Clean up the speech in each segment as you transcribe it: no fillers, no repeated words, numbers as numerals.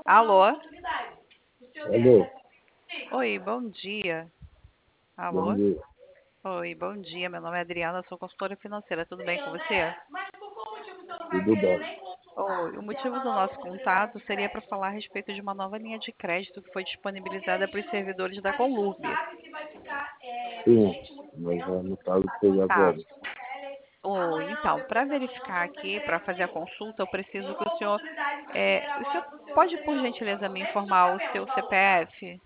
Alô? Alô, Oi, bom dia. bom Alô? dia. Oi, bom dia. Meu nome é Adriana, sou consultora financeira. Tudo bem com você? Tudo bem? Oi, o motivo do nosso contato seria para falar a respeito de uma nova linha de crédito que foi disponibilizada para os servidores da Colurb. Sim, mas no caso seja Tá. agora. Oi, então, para verificar aqui, para fazer a consulta, eu preciso que o senhor pode, por gentileza, me informar o seu CPF?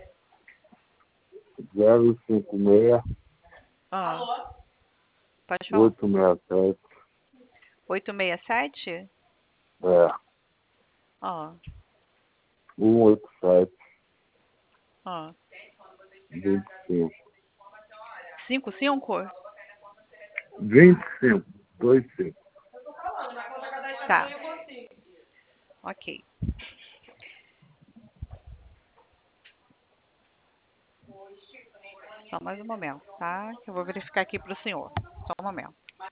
056 Ah, pode falar. 867 867? é, Ah, 187 ah. 25. 55? 25, 25. Tá, ok. Só mais um momento, tá? Que eu vou verificar aqui para o senhor. Só um momento.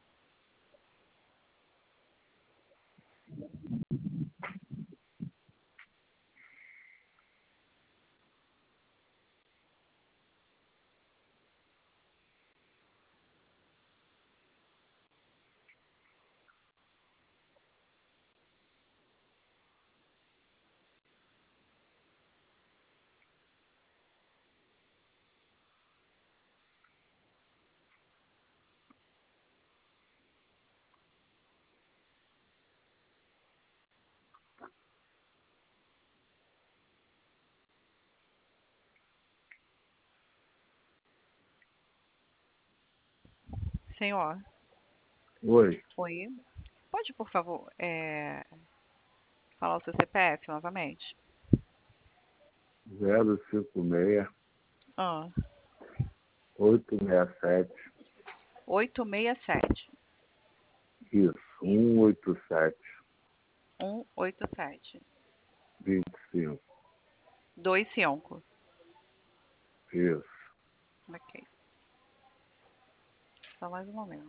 Senhor, Oi, oi. Pode, por favor, falar o seu CPF novamente? 056 Ah, 867 867 isso, 187 187 25. 25. Isso. Ok. Só mais um momento.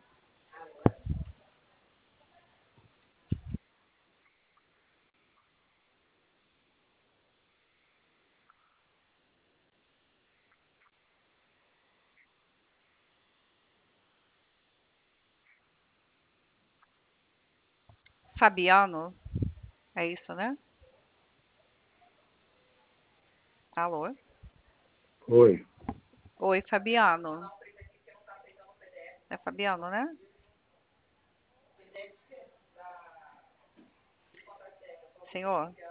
Fabiano, é isso, né? Alô? Oi, Oi, Fabiano. É Fabiano, né? Senhor?